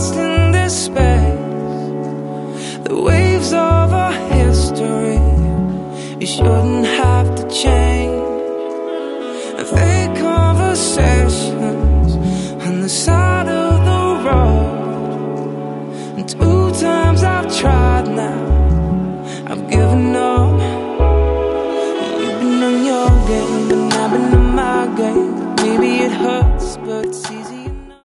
lost in this space, the waves of our history. You shouldn't have to change. Fake conversations on the side of the road, and 2 times I've tried